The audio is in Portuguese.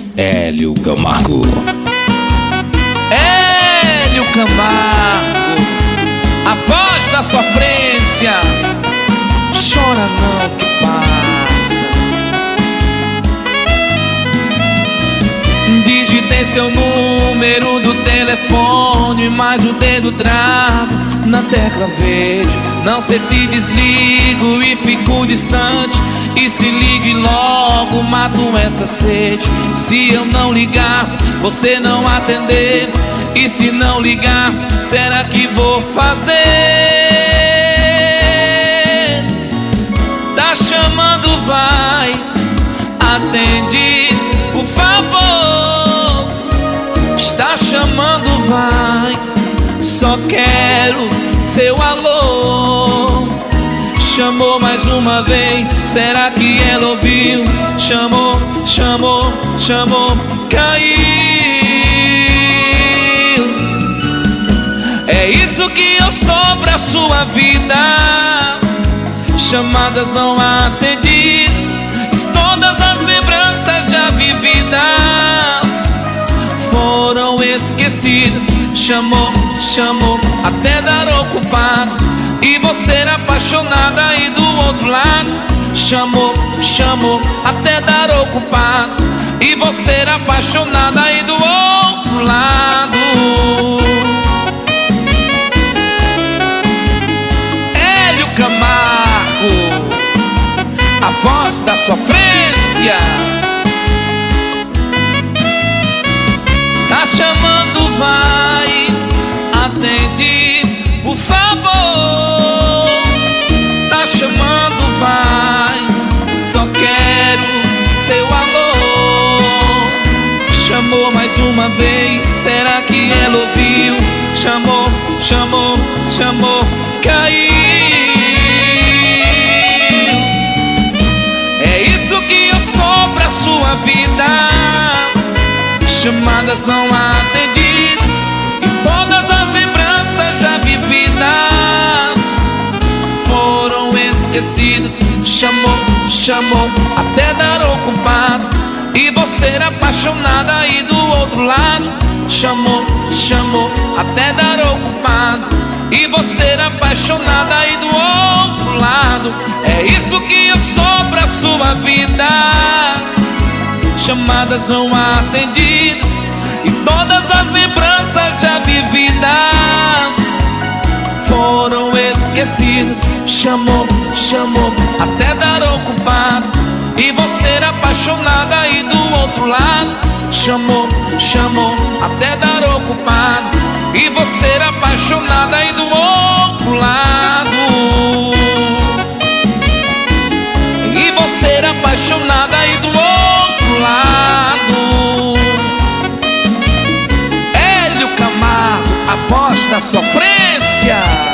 Hélio Camargo. Hélio Camargo, a voz da sofrência. Chora não que passa. Digitei seu número do telefone, mas o dedo trava na tecla verde. Não sei se desligo e fico distante, e se ligo e logo mato essa sede. Se eu não ligar, você não atender, e se não ligar, será que vou fazer? Tá chamando, vai, atende, por favor. Está chamando, vai, só quero seu alô. Chamou mais uma vez, será que ela ouviu? Chamou, chamou, chamou, caiu. É isso que eu sou pra sua vida. Chamadas não atendidas, todas as lembranças já vividas foram esquecidas. Chamou, chamou, até dar ocupado, e você era apaixonada aí do outro lado. Chamou, chamou, até dar ocupado, e você era apaixonada aí do outro lado. Hélio Camargo, a voz da sofrência. Tá chamando, vai, atende, por favor. Tá chamando, vai, só quero seu alô. Chamou mais uma vez, será que ela ouviu? Chamou, chamou, chamou, caiu. É isso que eu sou pra sua vida. Chamadas não atendidas, e todas as lembranças já vividas foram esquecidas. Chamou, chamou, até dar ocupado, e você era apaixonada aí do outro lado. Chamou, chamou, até dar ocupado, e você era apaixonada aí do outro lado. É isso que eu sou pra sua vida. Chamadas não atendidas, e todas as lembranças já vividas foram esquecidas. Chamou, chamou, até dar ocupado, e você era apaixonada aí do outro lado. Chamou, chamou, até dar ocupado, e você era apaixonada aí do outro lado. E você era apaixonada aí do outro lado. Hélio Camargo, a voz da sofrência.